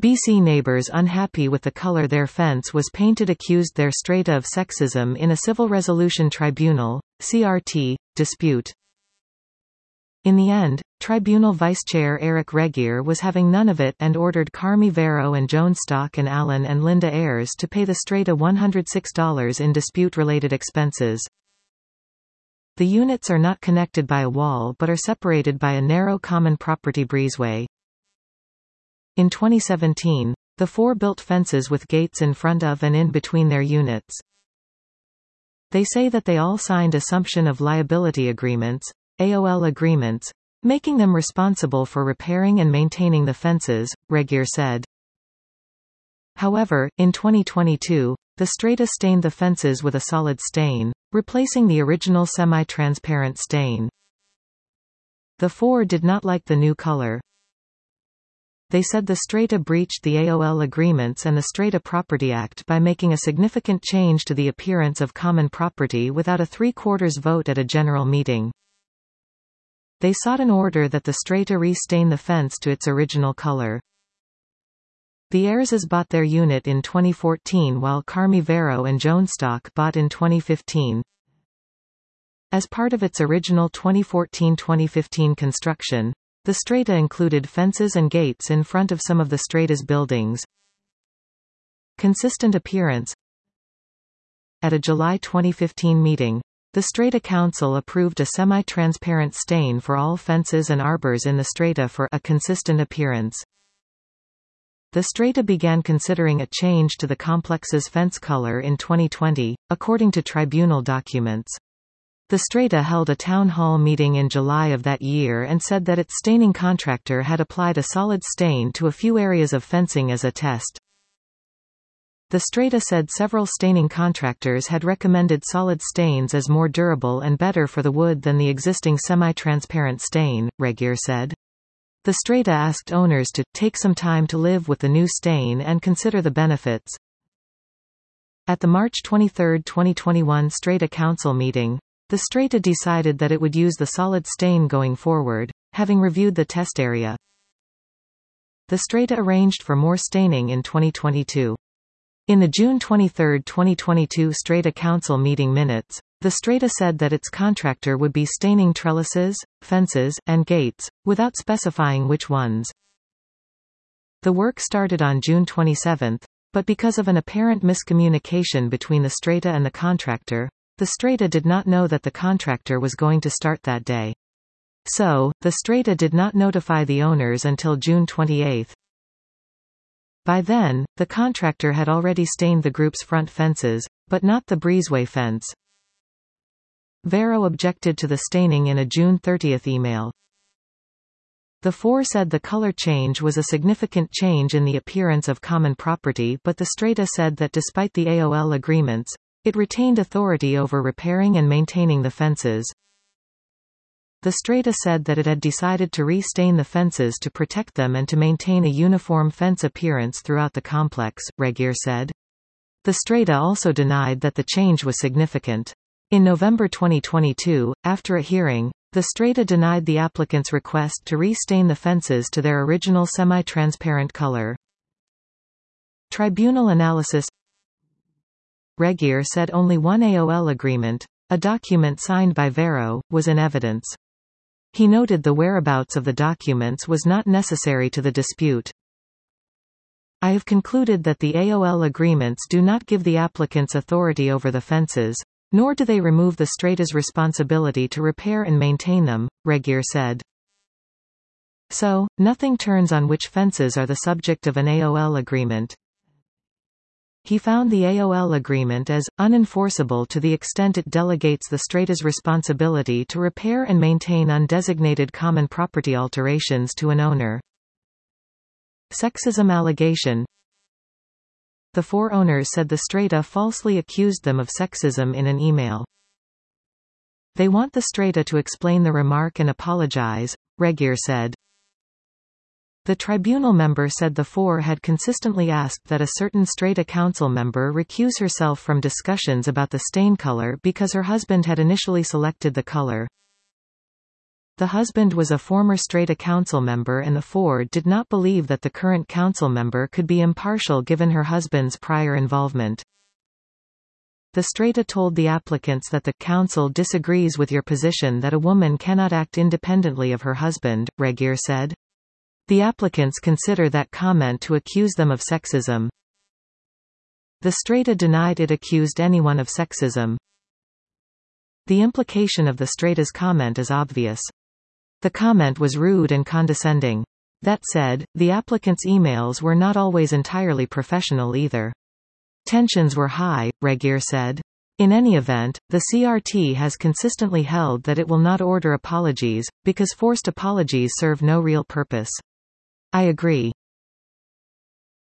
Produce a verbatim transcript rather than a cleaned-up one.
B C neighbors unhappy with the color their fence was painted accused their strata of sexism in a civil resolution tribunal, C R T, dispute. In the end, tribunal vice-chair Eric Regier was having none of it and ordered Carmi Vero and Joan Stock and Alan and Linda Ayres to pay the strata one hundred six dollars in dispute-related expenses. The units are not connected by a wall but are separated by a narrow common property breezeway. In twenty seventeen, the four built fences with gates in front of and in between their units. They say that they all signed assumption of liability agreements, A O L agreements, making them responsible for repairing and maintaining the fences, Regier said. However, in twenty twenty-two, the strata stained the fences with a solid stain, replacing the original semi-transparent stain. The four did not like the new color. They said the strata breached the A O L agreements and the Strata Property Act by making a significant change to the appearance of common property without a three-quarters vote at a general meeting. They sought an order that the strata re-stain the fence to its original color. The Ayreses bought their unit in twenty fourteen while Carmi Vero and Joan Stock bought in twenty fifteen. As part of its original twenty fourteen to twenty fifteen construction, the strata included fences and gates in front of some of the strata's buildings. Consistent appearance. At a July twenty fifteen meeting, the Strata Council approved a semi-transparent stain for all fences and arbors in the strata for a consistent appearance. The strata began considering a change to the complex's fence color in twenty twenty, according to tribunal documents. The strata held a town hall meeting in July of that year and said that its staining contractor had applied a solid stain to a few areas of fencing as a test. The strata said several staining contractors had recommended solid stains as more durable and better for the wood than the existing semi-transparent stain, Regier said. The strata asked owners to take some time to live with the new stain and consider the benefits. At the March twenty-third twenty twenty-one Strata Council meeting, the strata decided that it would use the solid stain going forward, having reviewed the test area. The strata arranged for more staining in twenty twenty-two. In the June twenty-third twenty twenty-two Strata Council meeting minutes, the strata said that its contractor would be staining trellises, fences, and gates, without specifying which ones. The work started on June twenty-seventh, but because of an apparent miscommunication between the strata and the contractor, the strata did not know that the contractor was going to start that day. So, the strata did not notify the owners until June twenty-eighth. By then, the contractor had already stained the group's front fences, but not the breezeway fence. Vero objected to the staining in a June thirtieth email. The four said the color change was a significant change in the appearance of common property, but the strata said that despite the A O L agreements, it retained authority over repairing and maintaining the fences. The strata said that it had decided to re-stain the fences to protect them and to maintain a uniform fence appearance throughout the complex, Regier said. The strata also denied that the change was significant. In November twenty twenty-two, after a hearing, the strata denied the applicant's request to re-stain the fences to their original semi-transparent color. Tribunal analysis. Regier said only one A O L agreement, a document signed by Vero, was in evidence. He noted the whereabouts of the documents was not necessary to the dispute. I have concluded that the A O L agreements do not give the applicants authority over the fences, nor do they remove the strata's responsibility to repair and maintain them, Regier said. So, nothing turns on which fences are the subject of an A O L agreement. He found the A O L agreement as unenforceable to the extent it delegates the strata's responsibility to repair and maintain undesignated common property alterations to an owner. Sexism allegation. The four owners said the strata falsely accused them of sexism in an email. They want the strata to explain the remark and apologize, Regier said. The tribunal member said the four had consistently asked that a certain Strata Council member recuse herself from discussions about the stain color because her husband had initially selected the color. The husband was a former Strata council member and the four did not believe that the current council member could be impartial given her husband's prior involvement. The Strata told the applicants that the council disagrees with your position that a woman cannot act independently of her husband, Regier said. The applicants consider that comment to accuse them of sexism. The Strata denied it accused anyone of sexism. The implication of the Strata's comment is obvious. The comment was rude and condescending. That said, the applicants' emails were not always entirely professional either. Tensions were high, Regier said. In any event, the C R T has consistently held that it will not order apologies, because forced apologies serve no real purpose. I agree.